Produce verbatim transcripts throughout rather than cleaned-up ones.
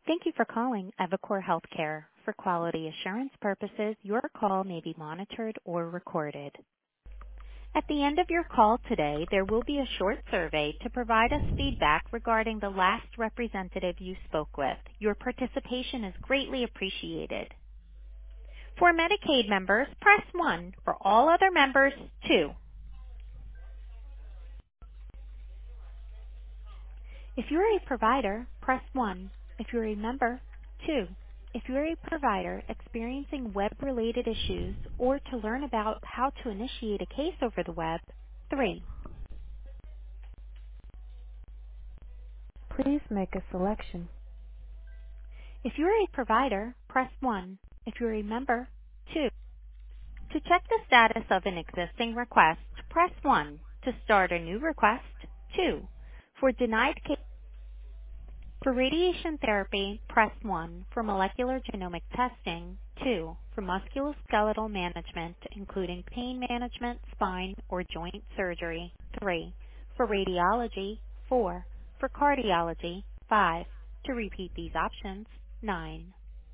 Thank you for calling Evacor Healthcare. For quality assurance purposes, your call may be monitored or recorded. At the end of your call today, there will be a short survey to provide us feedback regarding the last representative you spoke with. Your participation is greatly appreciated. For Medicaid members, press one. For all other members, two. If you're a provider, press one. If you're a member, two. If you're a provider experiencing web-related issues or to learn about how to initiate a case over the web, three. Please make a selection. If you're a provider, press one. If you're a member, two. To check the status of an existing request, press one. To start a new request, two. For denied case For radiation therapy, press one. For molecular genomic testing, two. For musculoskeletal management, including pain management, spine, or joint surgery, three. For radiology, four. For cardiology, five. To repeat these options, nine.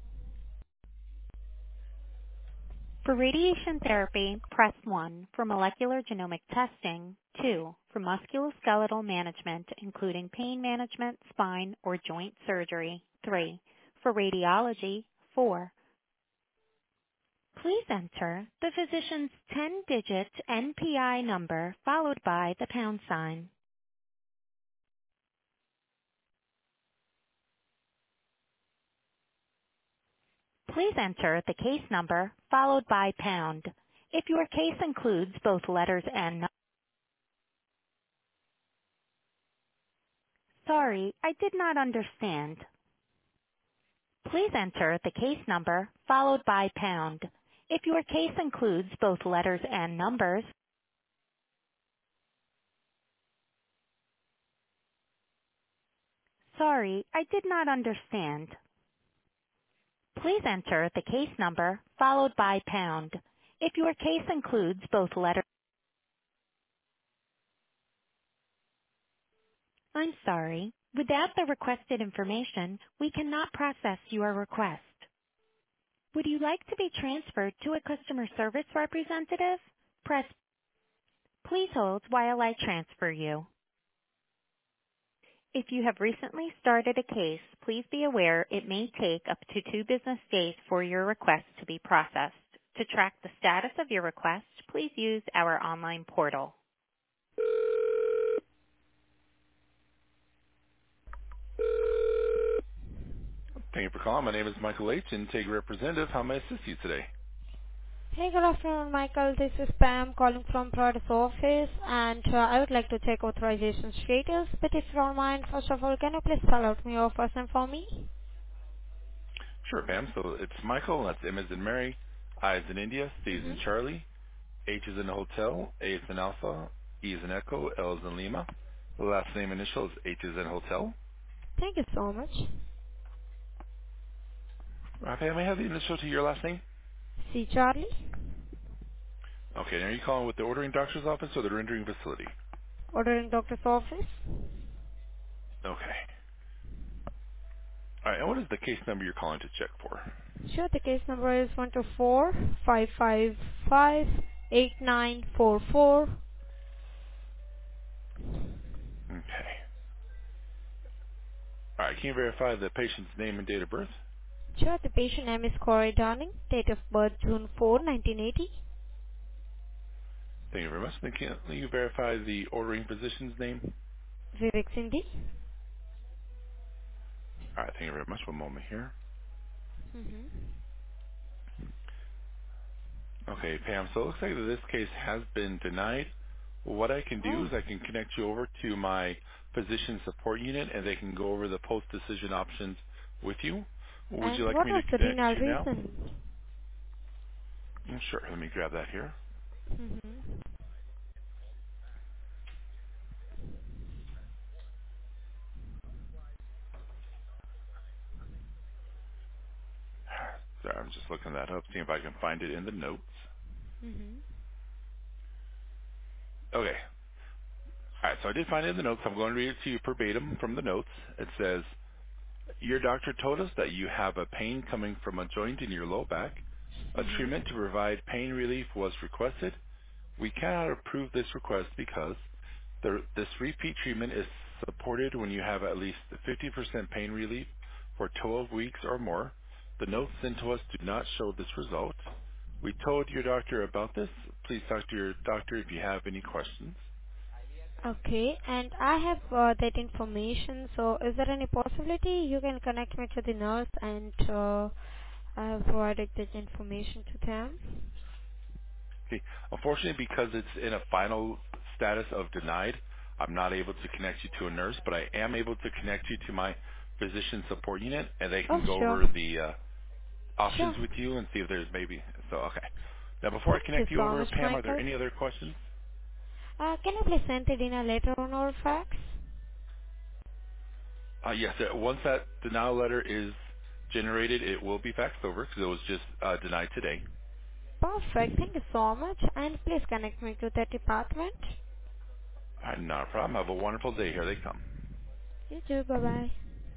For radiation therapy, press one. For molecular genomic testing, two. For musculoskeletal management, including pain management, spine, or joint surgery, three. For radiology, four. Please enter the physician's ten-digit N P I number followed by the pound sign. Please enter the case number followed by pound. If your case includes both letters and numbers, sorry, I did not understand. Please enter the case number followed by pound. If your case includes both letters and numbers, sorry, I did not understand. Please enter the case number followed by pound. If your case includes both letters, I'm sorry. Without the requested information, we cannot process your request. Would you like to be transferred to a customer service representative? Press. Please hold while I transfer you. If you have recently started a case, please be aware it may take up to two business days for your request to be processed. To track the status of your request, please use our online portal. Thank you for calling. My name is Michael H., Intake Representative. How may I assist you today? Hey, good afternoon, Michael. This is Pam calling from Protus office, and uh, I would like to check authorization status. But if you don't mind, first of all, can you please spell out your first name for me? Sure, Pam. So it's Michael. That's M as in Mary, I as in India, C as in Mm-hmm. Charlie, H as in Hotel, A as in Alpha, E as in Echo, L as in Lima. The last name initial is H as in Hotel. Thank you so much. Okay, may I have the initial to your last name? C. Charlie, Okay, and are you calling with the ordering doctor's office or the rendering facility? ordering doctor's office. Okay. All right, and what is the case number you're calling to check for? Sure, the case number is one two four five five five eight nine four four. Okay. All right, can you verify the patient's name and date of birth? Sure, the patient name is Corey Darning, date of birth June fourth, nineteen eighty. Thank you very much. Then can you verify the ordering physician's name? Vivek Sindhi. All right, thank you very much. One moment here. Mm-hmm. Okay, Pam, so it looks like that this case has been denied. What I can do Oh, is I can connect you over to my physician support unit and they can go over the post-decision options with you. Would and you like what me was to the connect denial you now? reason? Mm, Sure, let me grab that here. Mm-hmm. Sorry, I'm just looking that up, seeing if I can find it in the notes. Mm-hmm. Okay, all right, so I did find it in the notes. I'm going to read it to you verbatim from the notes. It says, Your doctor told us that you have a pain coming from a joint in your low back. A treatment to Mm-hmm. provide pain relief was requested. We cannot approve this request because the, this repeat treatment is supported when you have at least fifty percent pain relief for twelve weeks or more. The notes sent to us do not show this result. We told your doctor about this. Please talk to your doctor if you have any questions. Okay, and I have uh, that information. So, is there any possibility you can connect me to the nurse and uh, I have provided that information to them? Okay. Unfortunately, because it's in a final status of denied, I'm not able to connect you to a nurse, but I am able to connect you to my physician support unit, and they Oh, can go sure. over the uh, options Sure. with you and see if there's maybe. So, okay. Now, before I Thank you connect you so over, much, Pam, are there Michael. any other questions? Uh, can you please send it in a letter on or fax? Uh, yes. uh, Once that denial letter is generated, it will be faxed over because it was just uh, denied today. Perfect. Thank you so much. And please connect me to that department. All right, not a problem. Have a wonderful day. Here they come. You too. Bye-bye.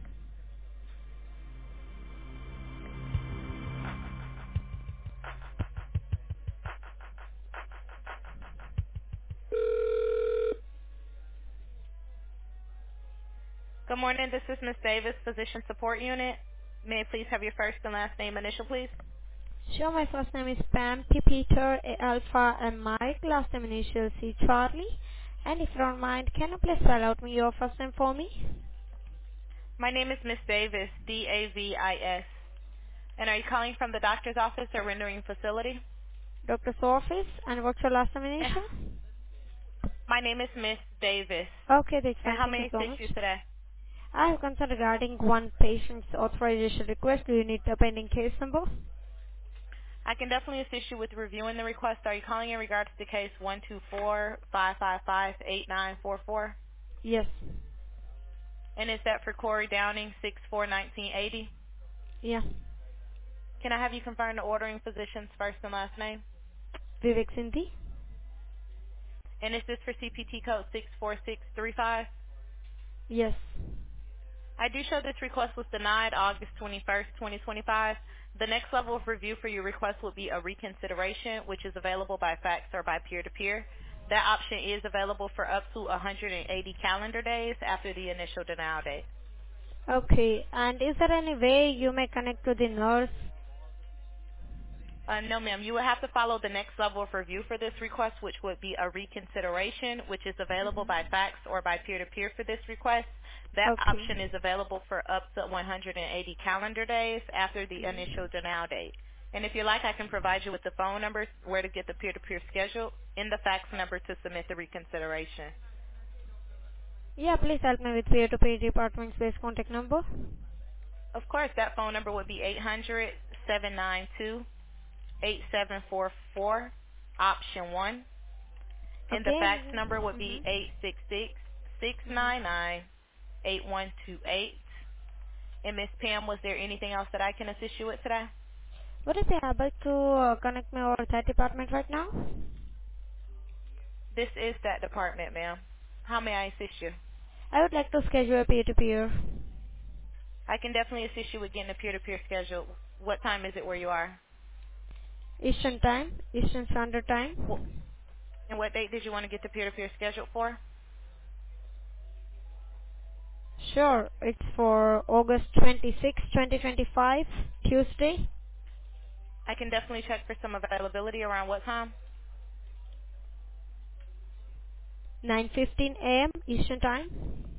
Good morning. This is Miss Davis, Physician Support Unit. May I please have your first and last name initial, please? Sure, my first name is Pam, P. Peter, A. Alpha, and Mike. Last name initial C. Charlie. And if you don't mind, can you please spell out me your first name for me? My name is Miss Davis, D A V I S. And are you calling from the doctor's office or rendering facility? Doctor's office. And what's your last name And initial? my name is Miss Davis. Okay, that's And fine. how Thank you may I so assist much. you today? I have concern regarding one patient's authorization request. Do you need the pending case number? I can definitely assist you with reviewing the request. Are you calling in regards to case one two four five five five eight nine four four? Yes. And is that for Corey Downing, six four nineteen eighty? Yeah. Can I have you confirm the ordering physician's first and last name? Vivek Sindhi? And is this for C P T code six four six three five? Yes. I do show this request was denied August twenty-first, twenty twenty-five. The next level of review for your request will be a reconsideration, which is available by fax or by peer-to-peer. That option is available for up to one hundred eighty calendar days after the initial denial date. Okay. And is there any way you may connect to the nurse? Uh, no, ma'am. You will have to follow the next level of review for this request, which would be a reconsideration, which is available by Mm-hmm. fax or by peer-to-peer for this request. That Okay. option is available for up to one hundred eighty calendar days after the Mm-hmm. initial denial date. And if you like, I can provide you with the phone numbers where to get the peer-to-peer schedule and the fax number to submit the reconsideration. Yeah, please help me with peer-to-peer department space contact number. Of course, that phone number would be eight hundred seven nine two eight seven four four, option one. And the fax Okay. number would be Mm-hmm. eight six six six Mm-hmm. nine nine eight one two eight. And Miss Pam, was there anything else that I can assist you with today? Would you be able to uh, connect me over that department right now? This is that department, ma'am. How may I assist you? I would like to schedule a peer-to-peer. I can definitely assist you with getting a peer-to-peer schedule. What time is it where you are? Eastern time, Eastern Standard Well, Time. and what date did you want to get the peer-to-peer scheduled for? Sure, it's for August twenty-sixth, twenty twenty-five, Tuesday, I can definitely check for some availability around what time? nine fifteen a m. Eastern Time.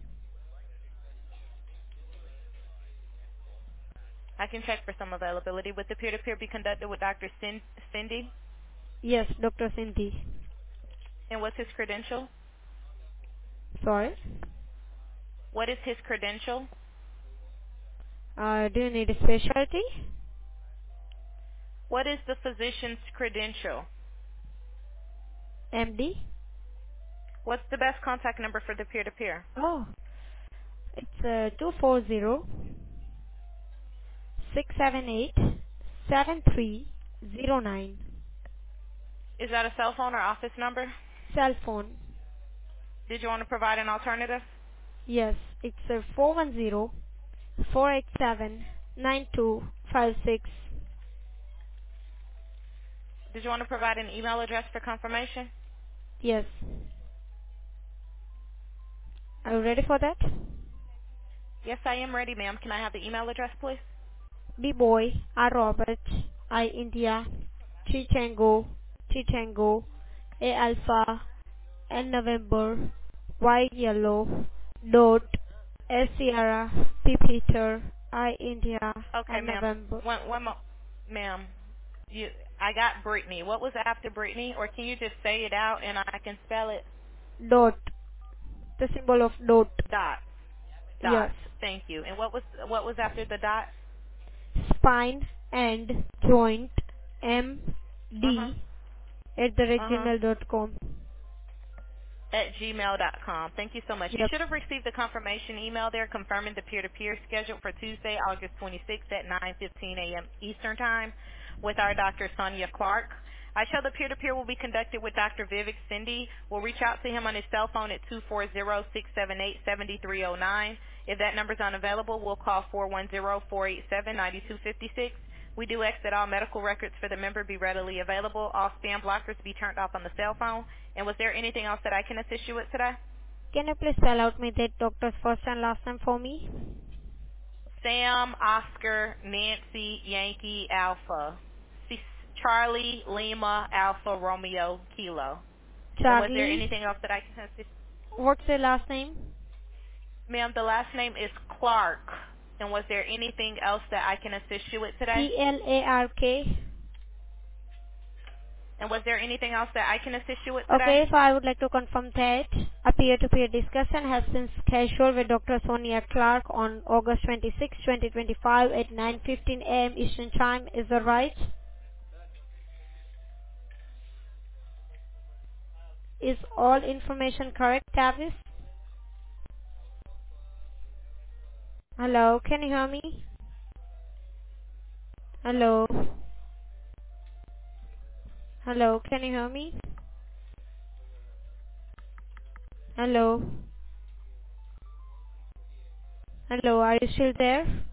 I can check for some availability. Would the peer-to-peer be conducted with Doctor Cin- Cindy? Yes, Doctor Sindhi. And what's his credential? Sorry. What is his credential? Uh, do you need a specialty? What is the physician's credential? M D? What's the best contact number for the peer-to-peer? Oh, it's uh, two four zero six seven eight seven three zero nine. Is that a cell phone or office number? Cell phone. Did you want to provide an alternative? Yes, it's uh, four one zero four eight seven, nine two five six. Did you want to provide an email address for confirmation? Yes. Are you ready for that? Yes, I am ready, ma'am. Can I have the email address, please? B boy, R Robert, I India, T Tango, T Tango, A Alpha, N November, Y Yellow, Dot, S Sierra, P Peter, I India, Okay, and ma'am. November. One, one more, ma'am. You, I got Brittany. What was after Brittany? Or can you just say it out and I can spell it? Dot, the symbol of dot. Dot. Dot. Yes. Thank you. And what was what was after the dot? Spine and joint, M Uh huh. D at the rate Uh huh. gmail dot com. At gmail dot com. Thank you so much. You Yep. should have received the confirmation email there confirming the peer-to-peer schedule for Tuesday, August twenty-sixth at nine fifteen a.m. Eastern Time with our Doctor Sonia Clark. I show the peer-to-peer will be conducted with Doctor Vivek Cindy. We'll reach out to him on his cell phone at two four zero, six seven eight, seven three zero nine. If that number is unavailable, we'll call four one zero, four eight seven, nine two five six. We do ask that all medical records for the member be readily available, all spam blockers be turned off on the cell phone. And was there anything else that I can assist you with today? Can you please spell out me that doctor's first and last name for me? Sam, Oscar, Nancy, Yankee, Alpha. C- Charlie, Lima, Alpha, Romeo, Kilo. And was there Charlie. anything else that I can assist? What's the last name? Ma'am, the last name is Clark. And was there anything else that I can assist you with today? C L A R K. And was there anything else that I can assist you with today? Okay, so I would like to confirm that a peer-to-peer discussion has been scheduled with Doctor Sonia Clark on August twenty-sixth, twenty twenty-five at nine fifteen a.m. Eastern Time. Is that right? Is all information correct, Tavis? Hello, can you hear me? Hello? Hello, can you hear me? Hello? Hello, are you still there?